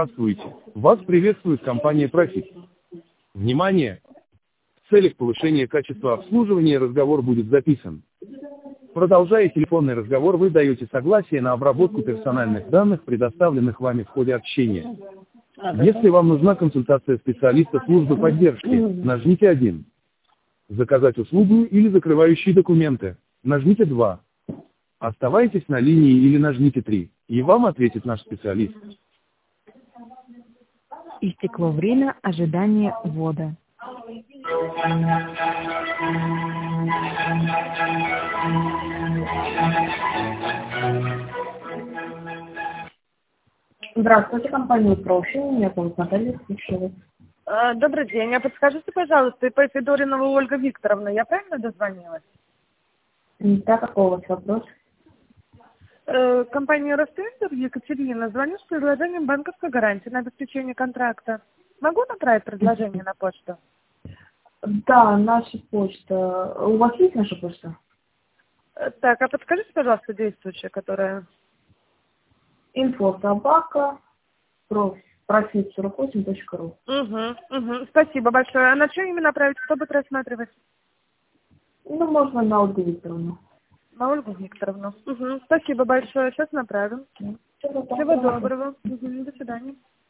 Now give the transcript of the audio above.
Здравствуйте. Вас приветствует компания «Профит». Внимание! В целях повышения качества обслуживания разговор будет записан. Продолжая телефонный разговор, вы даете согласие на обработку персональных данных, предоставленных вами в ходе общения. Если вам нужна консультация специалиста службы поддержки, нажмите 1. Заказать услугу или закрывающие документы, нажмите 2. Оставайтесь на линии или нажмите 3, и вам ответит наш специалист. Истекло время ожидания ввода. Здравствуйте, компания «Профи». Меня зовут Наталья Слушева. Добрый день. А подскажите, пожалуйста, ИП Федоринова Ольга Викторовна, я правильно дозвонилась? Да, какой у вас вопрос? Компания «Ростендер» Екатерина, звоню с предложением банковской гарантии на обеспечение контракта. Могу направить предложение на почту? Да, наша почта. У вас есть наша почта? Так, а подскажите, пожалуйста, действующая, которая... info@profit48.ru. Спасибо большое. А на что именно направить? Кто будет рассматривать? Ну, можно на Ольгу Викторовну. На Ольгу Викторовну. Спасибо большое. Сейчас направим. Всего доброго. До свидания.